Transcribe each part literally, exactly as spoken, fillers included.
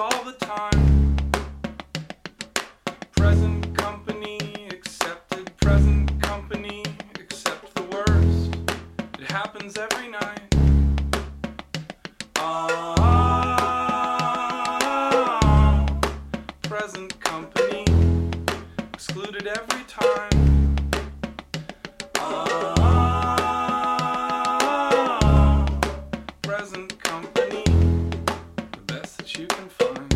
all the time. Present company accepted, present company accept the worst. It happens every night. Ah, present company excluded every time. Ah, present company, the best that you can find.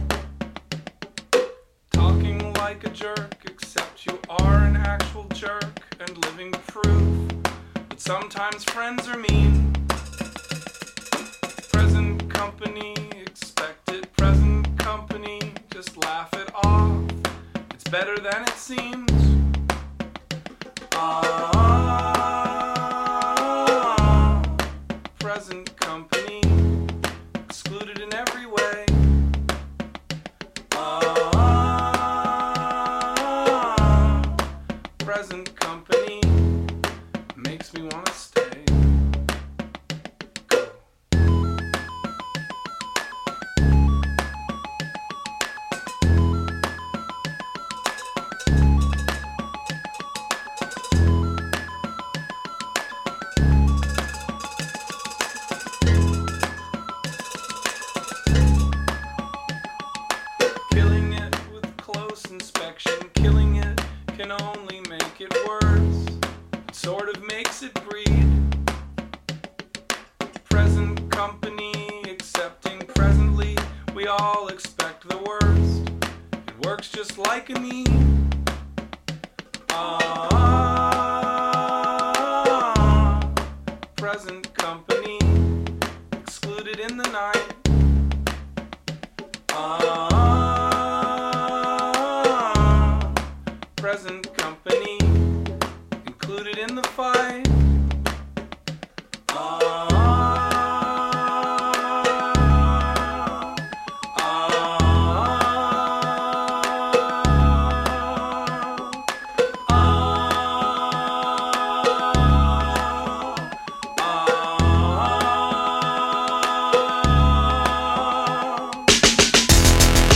Talking like a jerk, except you are an actual jerk, and living proof that sometimes friends are mean. Present company, expected present company, just laugh it off. It's better than it seems. Ah, present company, excluded in every way. Ah, present company, makes me want to stay. Go. Killing it with close inspection, killing it can only make it worse. It sort of makes it breed. Present company accepting presently, we all expect the worst. It works just like a need. Ah, present company excluded in the night. Ah, present company included in the fight. Ah, ah, ah.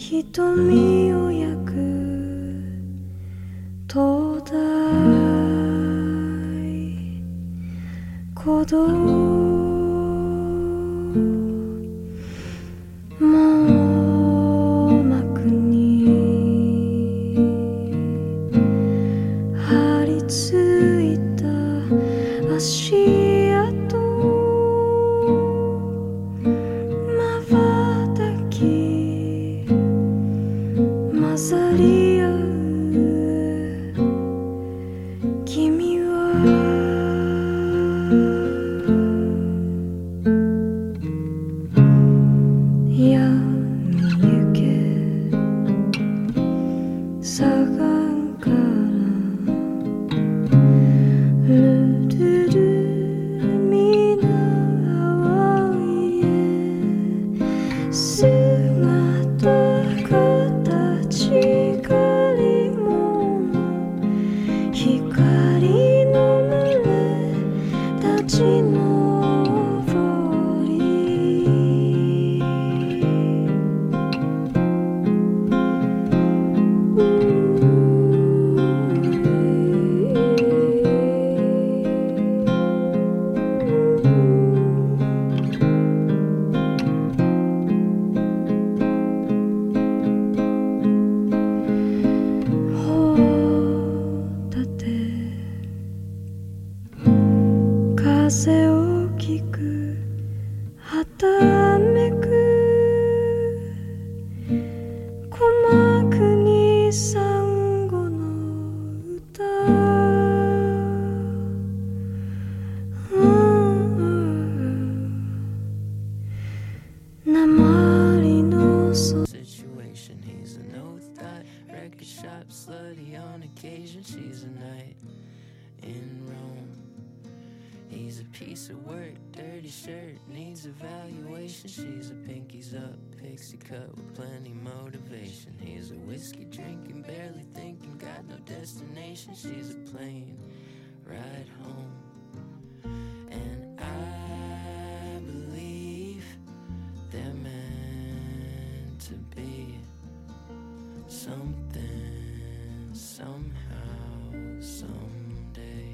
瞳を焼く灯台鼓動網膜に張り付いた足跡瞬き混ざり合う君風を聞くはためく鼓膜にサンゴの歌、鉛のそ Situation, he's an oath that record shop slutty on occasion. She's a night in Rome. He's a piece of work, dirty shirt, needs evaluation. She's a pinkies up, pixie cut with plenty motivation. He's a whiskey drinking, barely thinking, got no destination. She's a plane ride home. And I believe they're meant to be something, somehow, someday.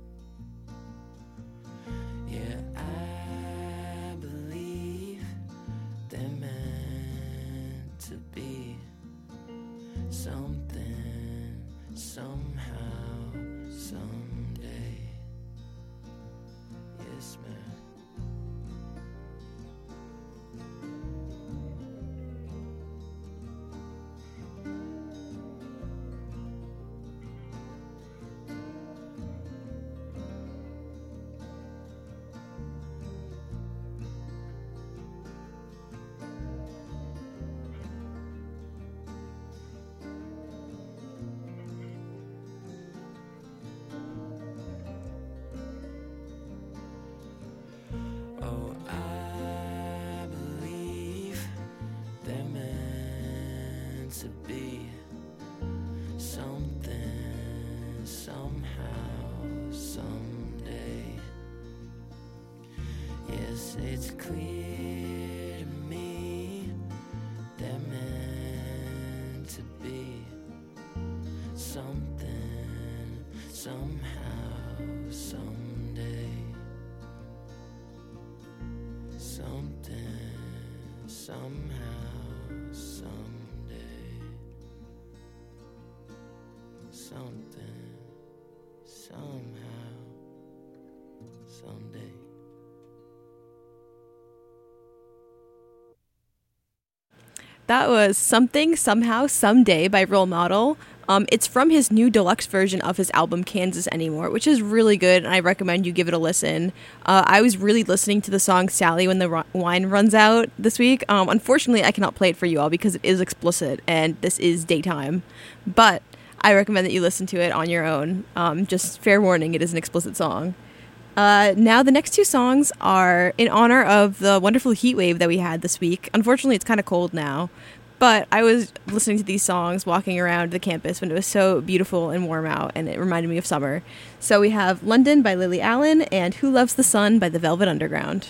Yeah, I believe they're meant to be something, somehow, someday. Yes, man. Oh, I believe they're meant to be something, somehow, someday. Yes, it's clear to me they're meant to be something, somehow, someday. Something, somehow, someday. Something, somehow, someday. That was Something, Somehow, Someday by Role Model. Um, it's from his new deluxe version of his album Kansas Anymore, which is really good, and I recommend you give it a listen. Uh, I was really listening to the song Sally When the Ru- Wine Runs Out this week. Um, unfortunately, I cannot play it for you all because it is explicit, and this is daytime. But I recommend that you listen to it on your own. Um, just fair warning, it is an explicit song. Uh, now, the next two songs are in honor of the wonderful heat wave that we had this week. Unfortunately, it's kind of cold now. But I was listening to these songs walking around the campus when it was so beautiful and warm out, and it reminded me of summer. So we have London by Lily Allen and Who Loves the Sun by the Velvet Underground.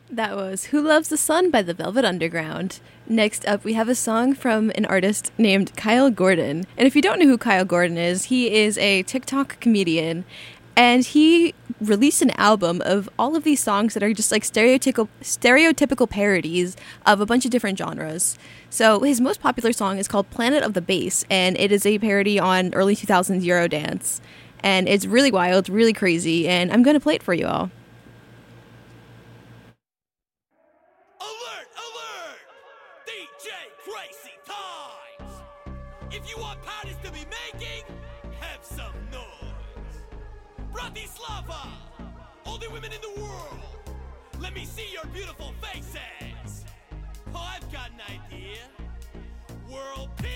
That was Who Loves the Sun by the Velvet Underground. Next up, we have a song from an artist named Kyle Gordon. And if you don't know who Kyle Gordon is, he is a TikTok comedian. And he released an album of all of these songs that are just like stereotypical stereotypical parodies of a bunch of different genres. So his most popular song is called Planet of the Bass, and it is a parody on early two thousands Eurodance. And it's really wild, really crazy, and I'm going to play it for you all. Alert, alert! D J Crazy Times! If you want parties to be making, have some noise. Bratislava! All the women in the world! Let me see your beautiful faces! Oh, I've got an idea. World peace!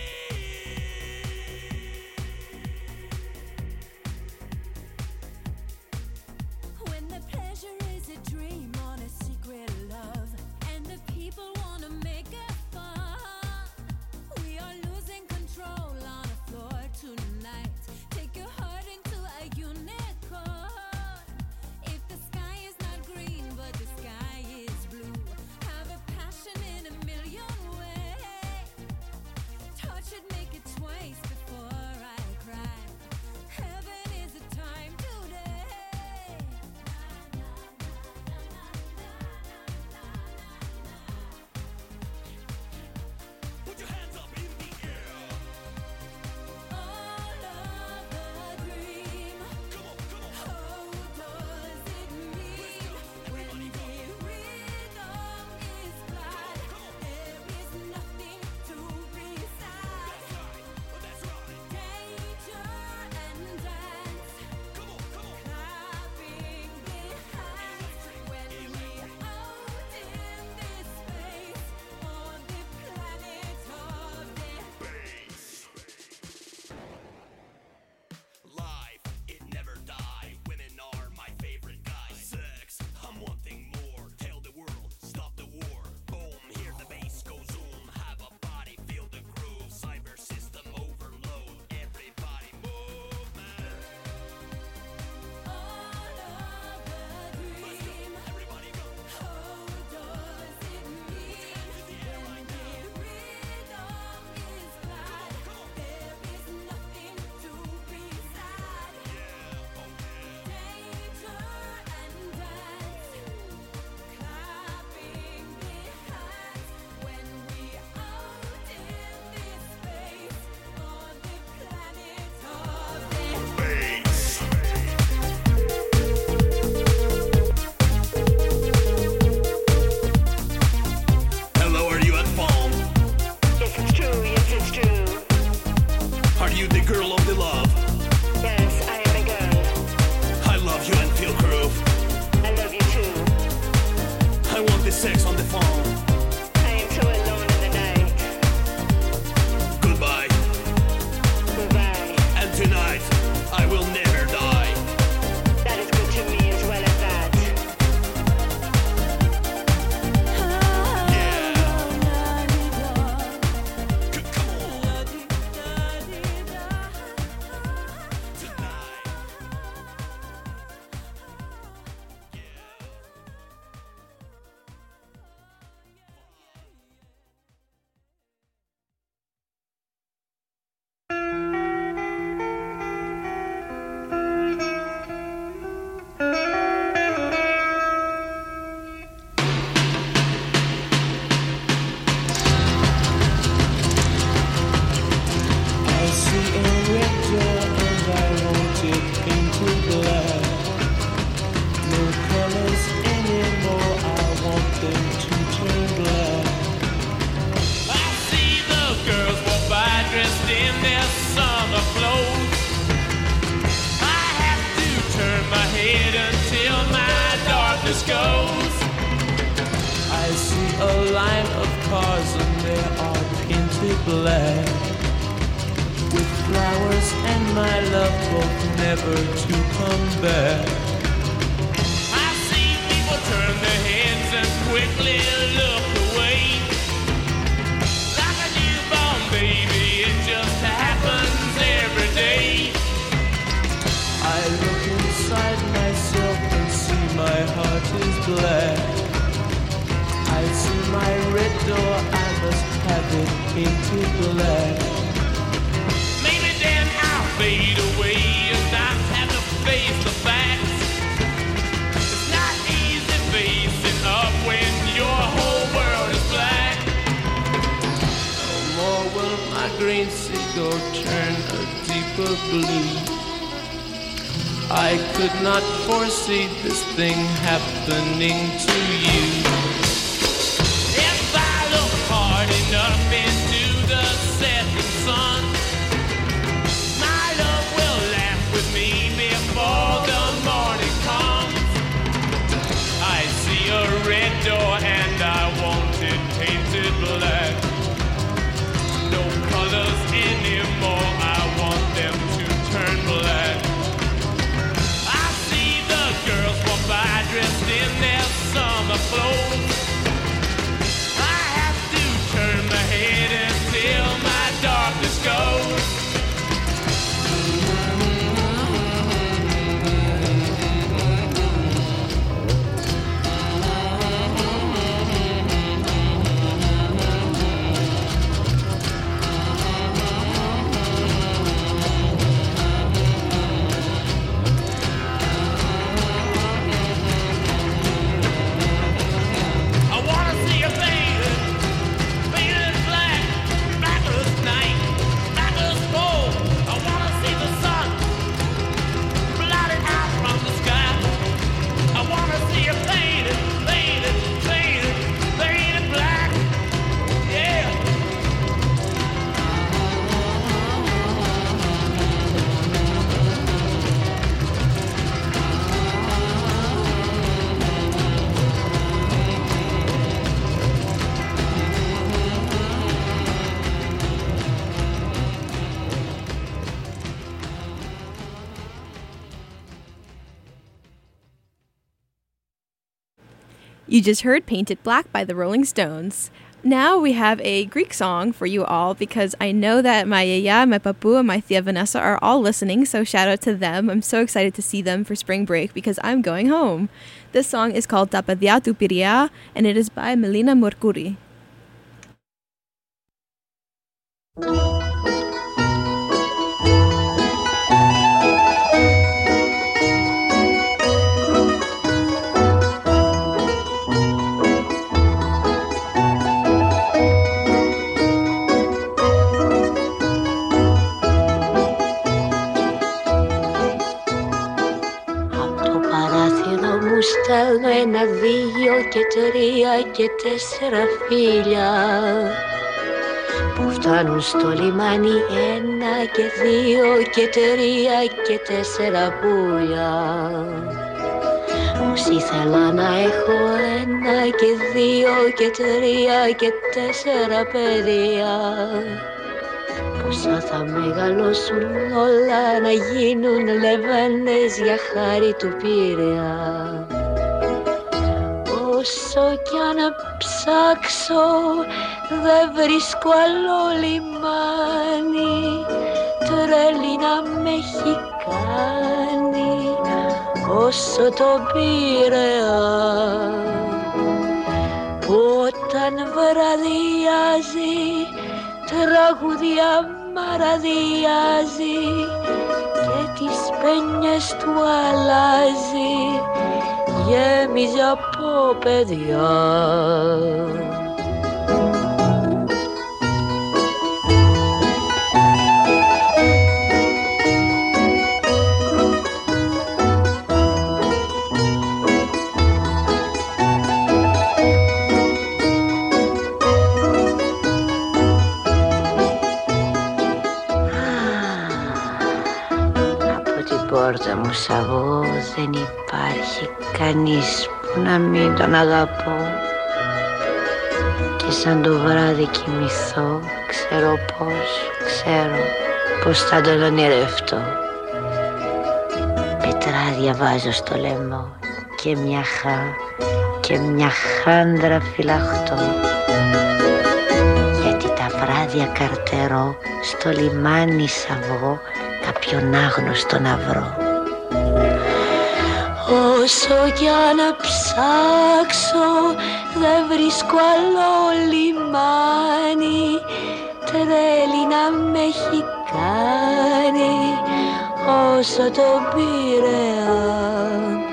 When the pleasure is a dream on a secret love, and the people wanna make it fun, we are losing control on the floor tonight. Take your heart into a unicorn. If the sky is not green, but the sky is blue, have a passion in a million ways. Touch it, make it twice before I cry. Heaven is the time today. Put your hands up in the air! All of the dream. Come on, come on! How does it mean when the rhythm is glad? There is nothing to be sad. Oh, that's right! Danger and dance, Come on, come on! clapping the hands when we out in this space on the planet of the Life, it never die. Women are my favorite guys. Sex, I'm wanting more. Tell the world, stop the war. Boom, hear the bass go zoom. Have a body, feel the groove. Cyber system overload. Everybody move, man. all of the dream. Everybody go. How does it mean when the rhythm is glad? There is nothing to be sad. Danger and dance, clapping the hands when we out in this space on the planet of the Hello, are you at home? Yes, it's true. Yes, it's true. Are you the girl of the love? Yes, I am a girl. I love you and feel groove. I love you too. I want the sex on the phone. I am so alone in the night. Goodbye. Goodbye. And tonight, I will never die. That is good to me as well as that. Yeah. C- come on. Tonight. I see a red door and I want it painted black. No colors anymore, I want them to turn black. I see the girls walk by dressed in their summer clothes. I have to turn my head until my darkness goes. I see a line of cars and they are painted black. With flowers and my love both never to come back. I see people turn their heads and quickly look away. Like a newborn baby, it just happens every day. I look inside myself and see my heart is black. painted black. Maybe then I'll fade away and not have to face the facts. It's not easy facing up when your whole world is black. No more will my green seagull turn a deeper blue. I could not foresee this thing happening to you. If I look hard enough into the setting sun, my love will laugh with me before the morning comes. I see a red door and I want it painted black. No colors anymore, I want them to turn black. I see the girls walk by dressed in their summer clothes. I have to turn my head until my darkness goes. I wanna see a faded, faded black, black as night, black as coal. I wanna see the sun blotted out from the sky. I wanna see a faded, faded, faded, faded black. Yeah. You just heard Painted Black by the Rolling Stones. Now we have a Greek song for you all because I know that my yaya, my papu, and my tia Vanessa are all listening, so shout out to them. I'm so excited to see them for spring break because I'm going home. This song is called Ta Παιδιά του Πειραιά and it is by Melina Morkouri. Στέλνω ένα, δύο και τρία και τέσσερα φίλια που φτάνουν στο λιμάνι. Ένα και δύο και τρία και τέσσερα πουλιά. Πως ήθελα να έχω ένα και δύο και τρία και τέσσερα παιδιά. Πόσα θα μεγαλώσουν όλα να γίνουν λεβένες για χάρη του Πειραιά. Όσο κι αν ψάξω δεν βρίσκω άλλο λιμάνι, τρέλη να με έχει κάνει όσο το Πειραιά. Που όταν βραδιάζει τραγουδιά μαραδιάζει και τις πένιες του αλλάζει, γέμιζε από παιδιά. Πόρτα μου σαβώ δεν υπάρχει κανείς που να μην τον αγαπώ. Και σαν το βράδυ κοιμηθώ, ξέρω πως, ξέρω πως θα τον ονειρευτώ. Πετράδια βάζω στο λαιμό και μια χά και μια χάντρα φυλαχτώ. Γιατί τα βράδια καρτερώ στο λιμάνι σαβώ κάποιον άγνωστο να βρω. Όσο κι αν ψάξω δεν βρίσκω άλλο λιμάνι, τρέλη να με έχει κάνει όσο το Πειραιά.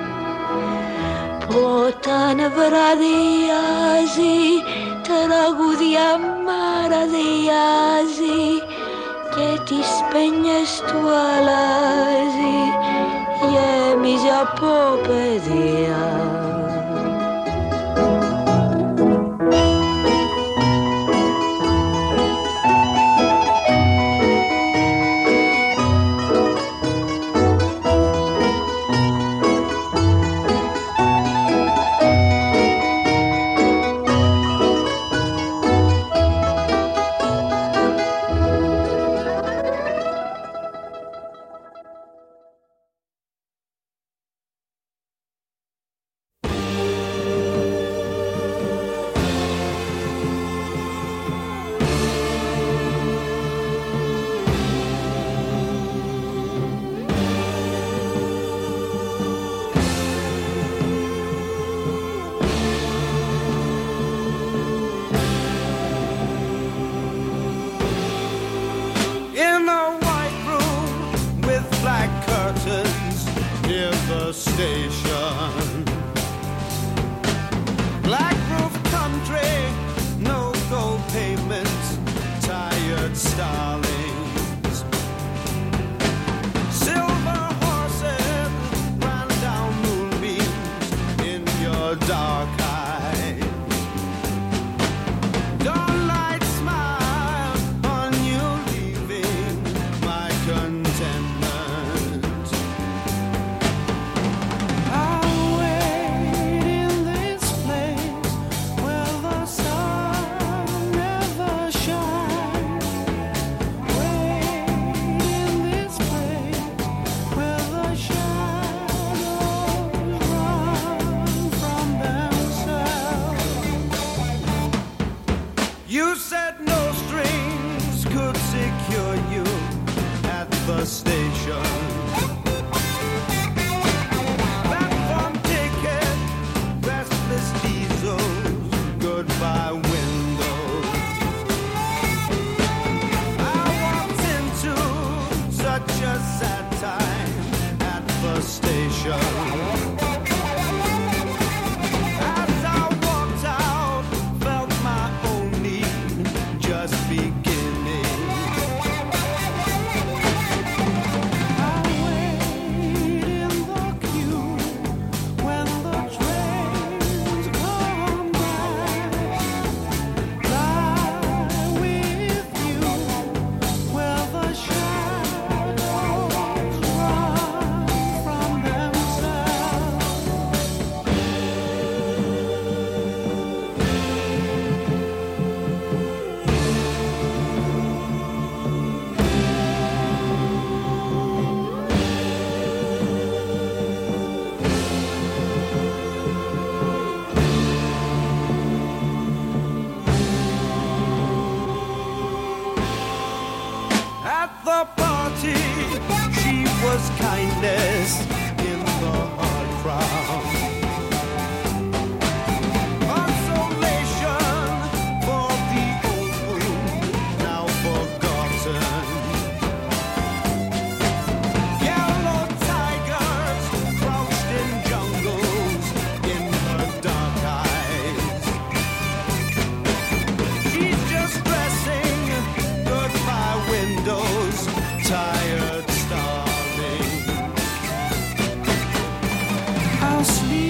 Όταν βραδιάζει, τραγούδια μαραδιάζει και τις παινιές του αλλάζει, γέμιζε από παιδεία. I'll sleep.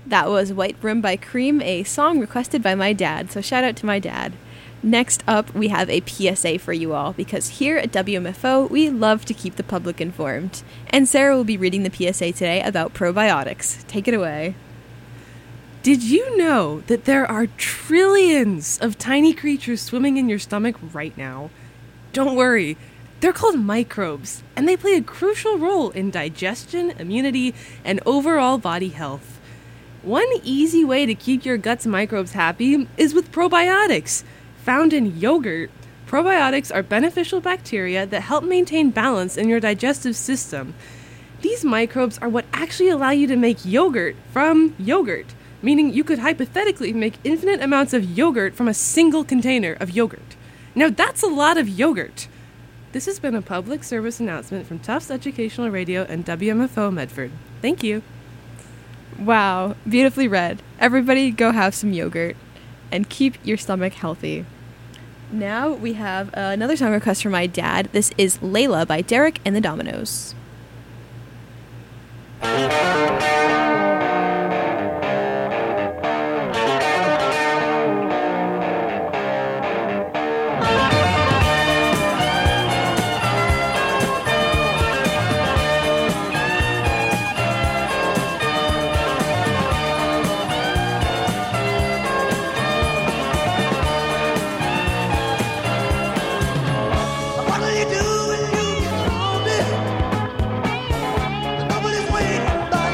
That was White Room by Cream, a song requested by my dad, so shout out to my dad. Next up, we have a P S A for you all, because here at W M F O, we love to keep the public informed. And Sarah will be reading the P S A today about probiotics. Take it away. Did you know that there are trillions of tiny creatures swimming in your stomach right now? Don't worry, they're called microbes, and they play a crucial role in digestion, immunity, and overall body health. One easy way to keep your gut's microbes happy is with probiotics. Found in yogurt, probiotics are beneficial bacteria that help maintain balance in your digestive system. These microbes are what actually allow you to make yogurt from yogurt, meaning you could hypothetically make infinite amounts of yogurt from a single container of yogurt. Now that's a lot of yogurt. This has been a public service announcement from Tufts Educational Radio and W M F O Medford. Thank you. Wow, beautifully read. Everybody go have some yogurt and keep your stomach healthy. Now we have uh, another song request from my dad. This is Layla by Derek and the Dominoes. What do you do when you get lonely? Nobody's waiting by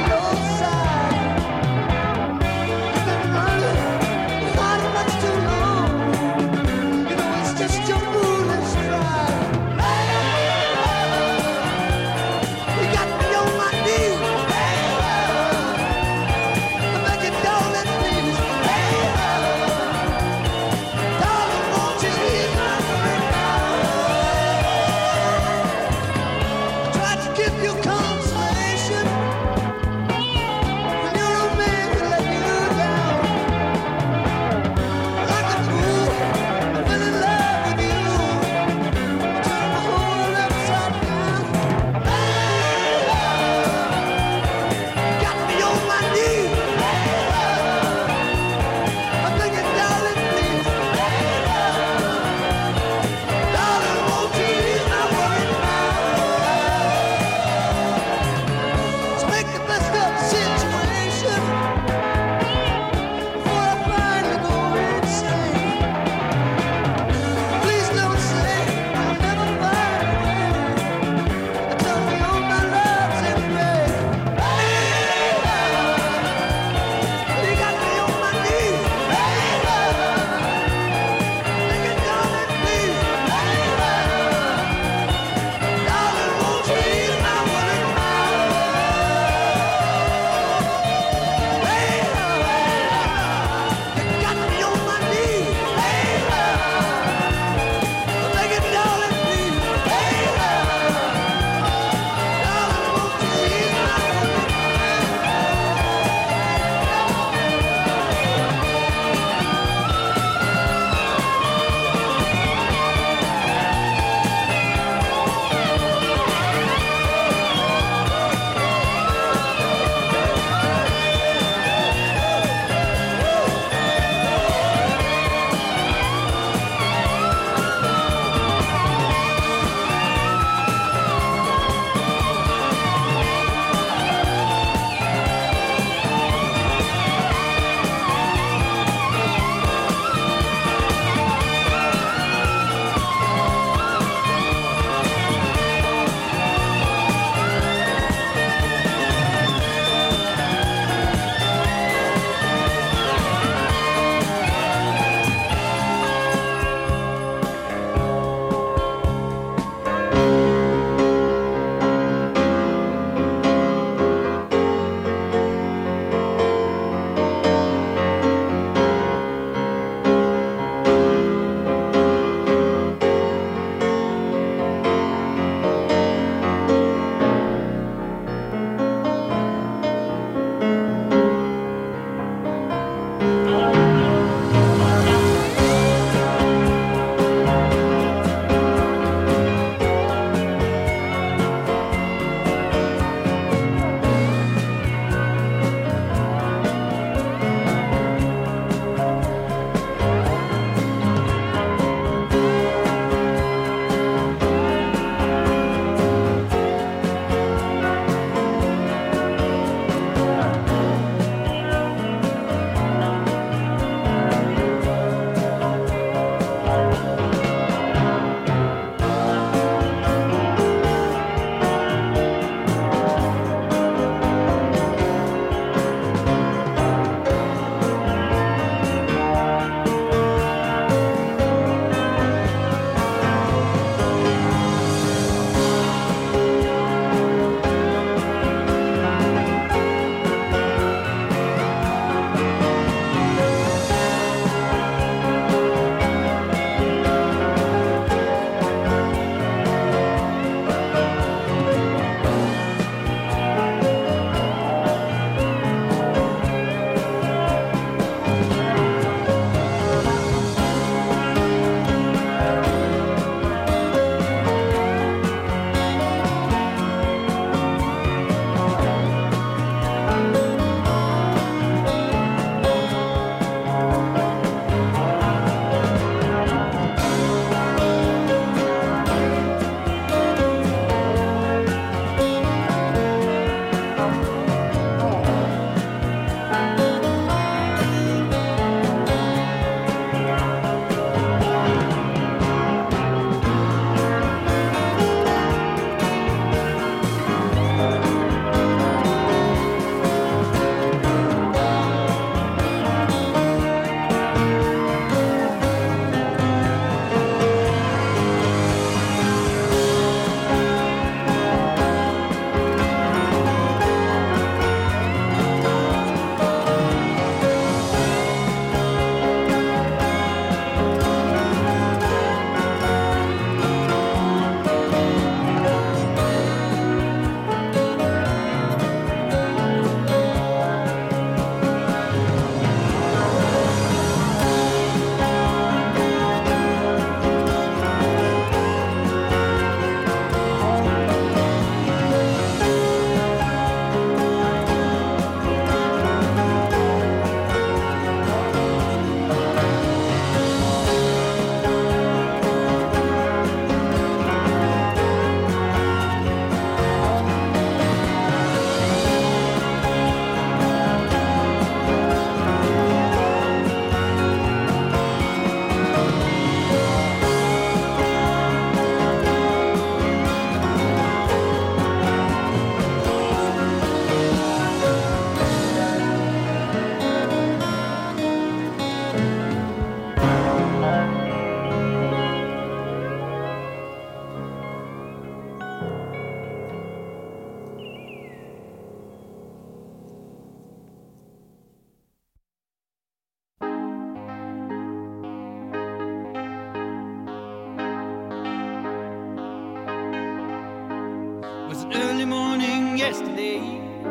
an early morning yesterday.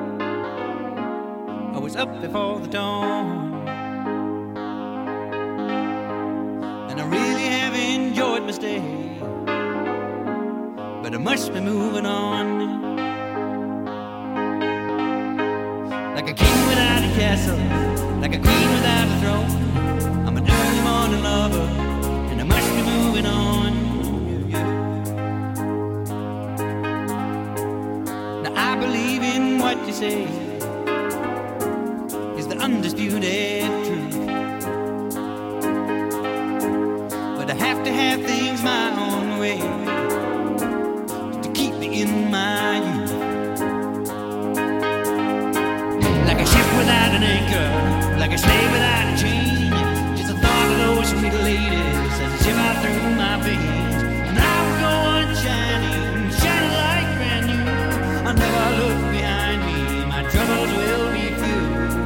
I was up before the dawn, and I really have enjoyed my stay, but I must be moving on. Like a king without a castle, like a queen without a throne, I'm an early morning lover, and I must be moving on. Yeah, yeah. Now I believe in what you say is the undisputed truth, but I have to have things my own way to keep me in my youth. Like a ship without an anchor, like a slave without a chain, just the thought of those sweet ladies as they shiver through my veins. And I will go on shining, shining like brand new. I'll never look behind me, my troubles will be few.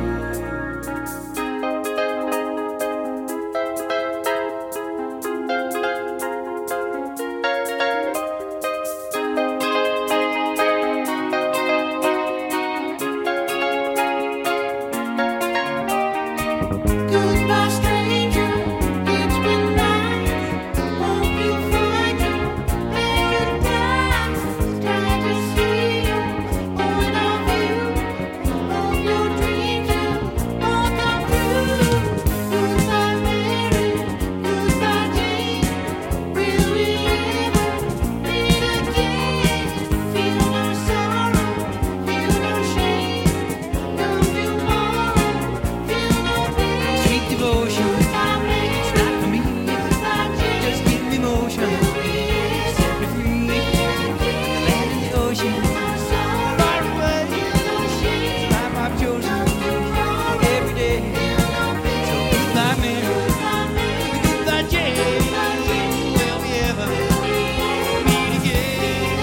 Goodbye, stranger. It's been nice. Hope you find your paradise. Glad to see you. Point of view. Hope your dreams will all come true. Goodbye, Mary. Goodbye, Jane. Will we ever meet again? Feel no sorrow. Feel no shame. Come tomorrow. Feel no pain. Sweet devotion, it's not for me. Just give me motion, set me free. The land and the ocean, far away. Life I've chosen every day. So goodbye, Mary. Goodbye, Jane. Will we ever meet again?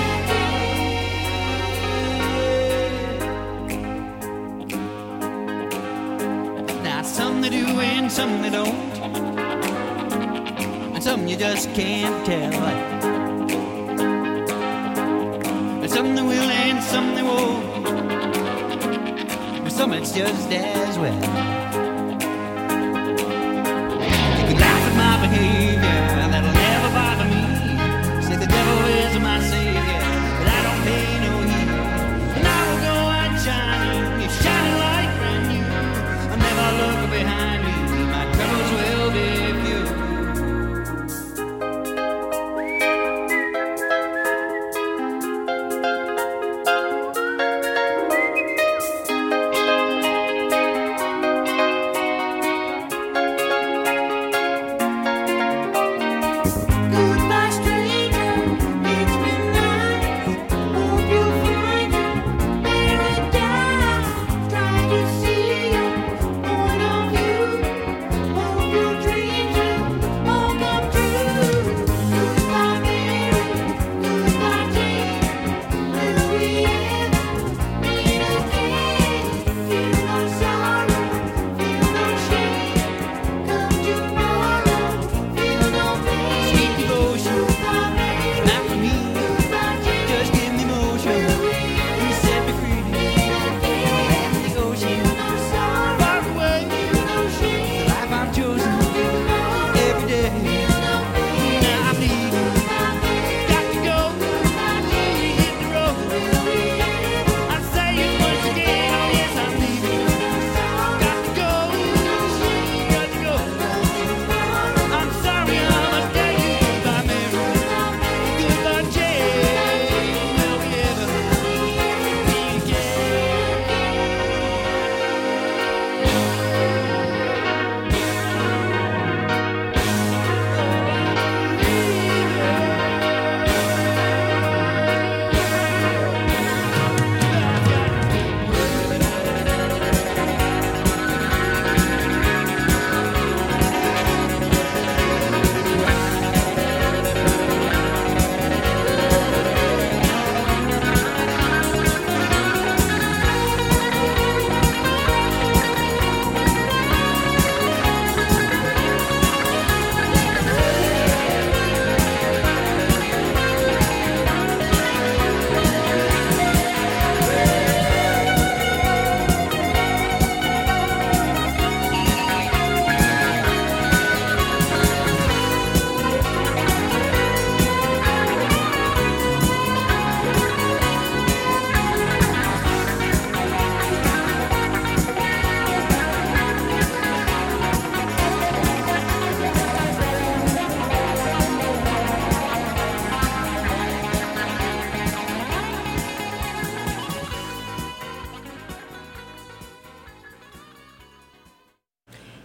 Now some they do and some they don't, and some you just can't tell. And some they will and some they won't, but some it's just as well. You can laugh at my behavior, that'll never bother me. Say the devil is my savior, but I don't pay no heed. And I will go on shining, it's shining like brand new. I'll never look behind me, my troubles will be few.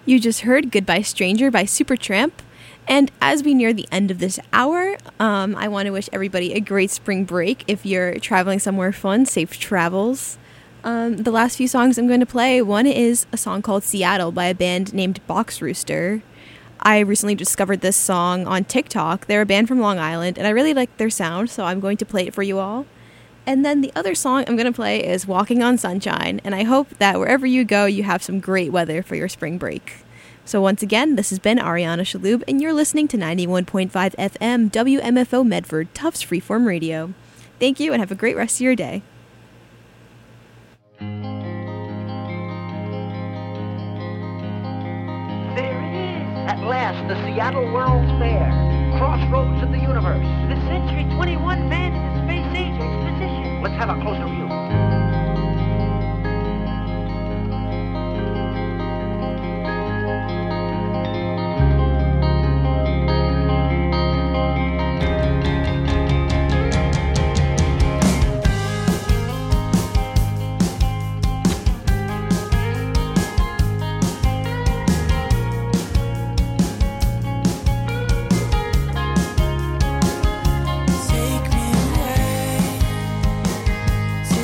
You just heard Goodbye Stranger by Supertramp. And as we near the end of this hour, um, I want to wish everybody a great spring break. If you're traveling somewhere fun, safe travels. Um, the last few songs I'm going to play, one is a song called Seattle by a band named Box Rooster. I recently discovered this song on TikTok. They're a band from Long Island, and I really like their sound, so I'm going to play it for you all. And then the other song I'm going to play is Walking on Sunshine, and I hope that wherever you go, you have some great weather for your spring break. So once again, this has been Ariana Shaloub, and you're listening to ninety-one point five F M W M F O Medford, Tufts Freeform Radio. Thank you, and have a great rest of your day. There it is! At last, the Seattle World's Fair. Crossroads of the universe. The Century twenty-one Man in the Space Age Exposition. Let's have a closer view. Take me away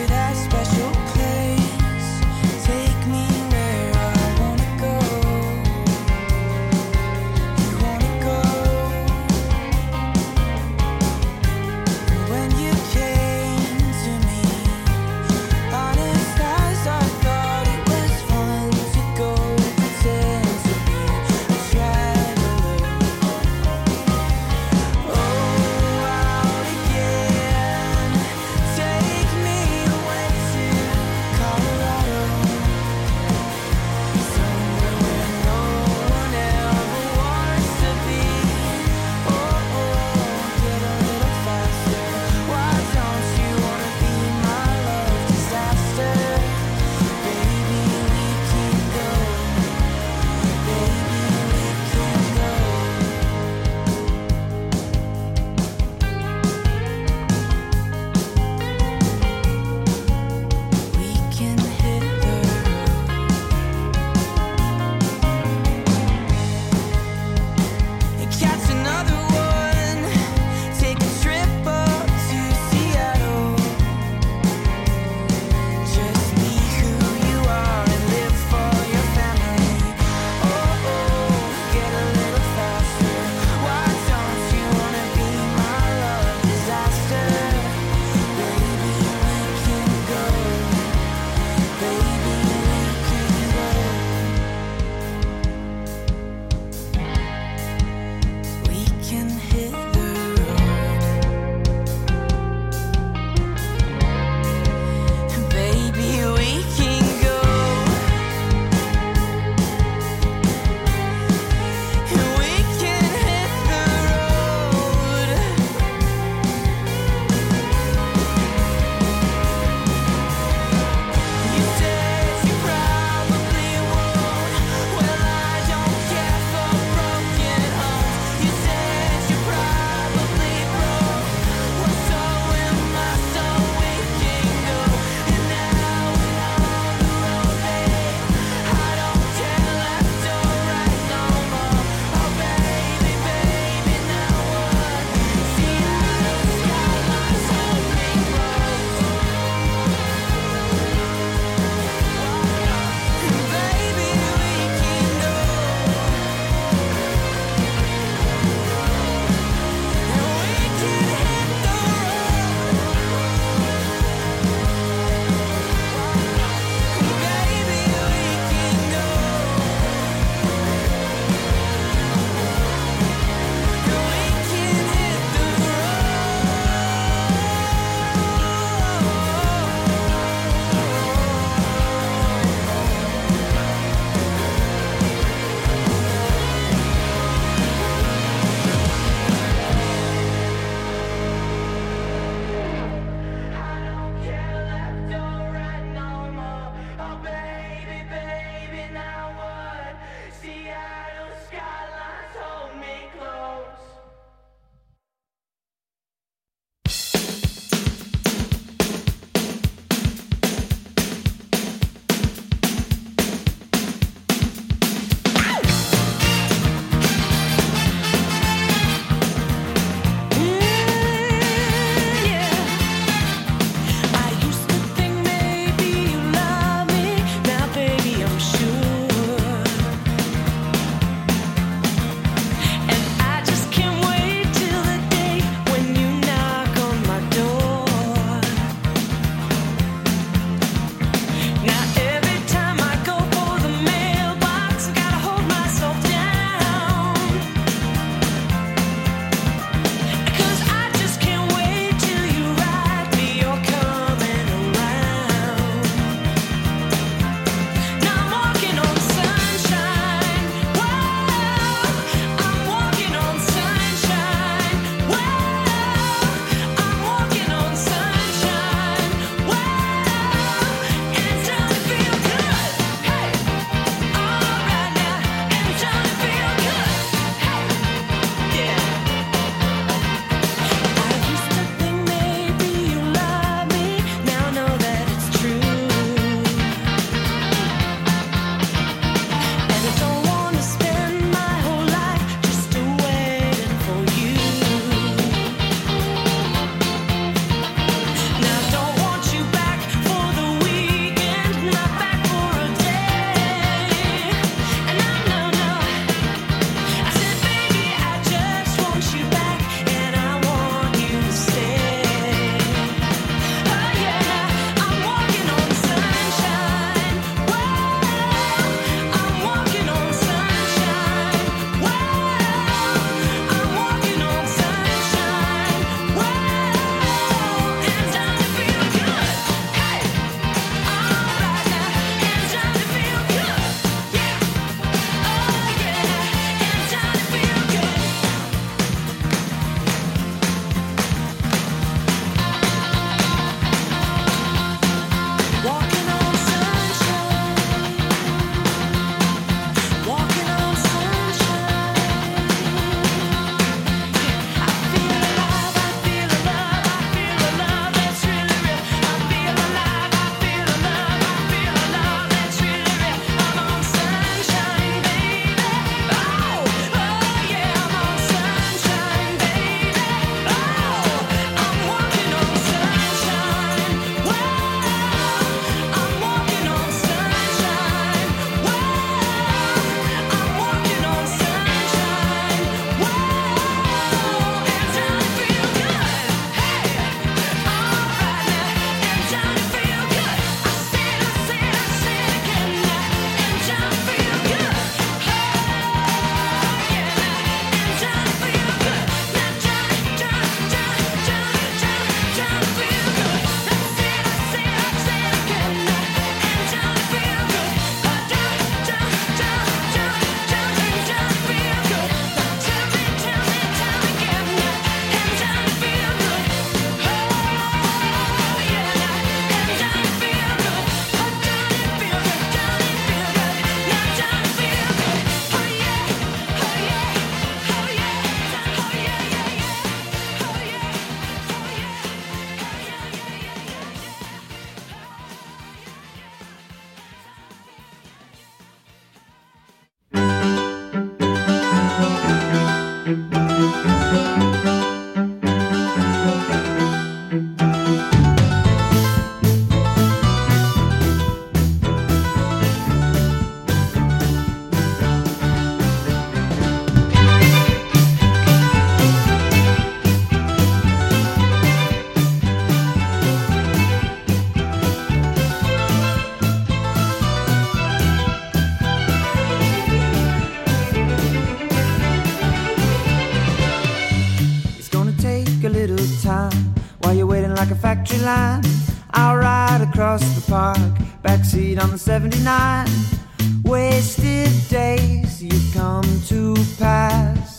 factory line. I'll ride across the park, backseat on the seventy-nine. Wasted days you've come to pass.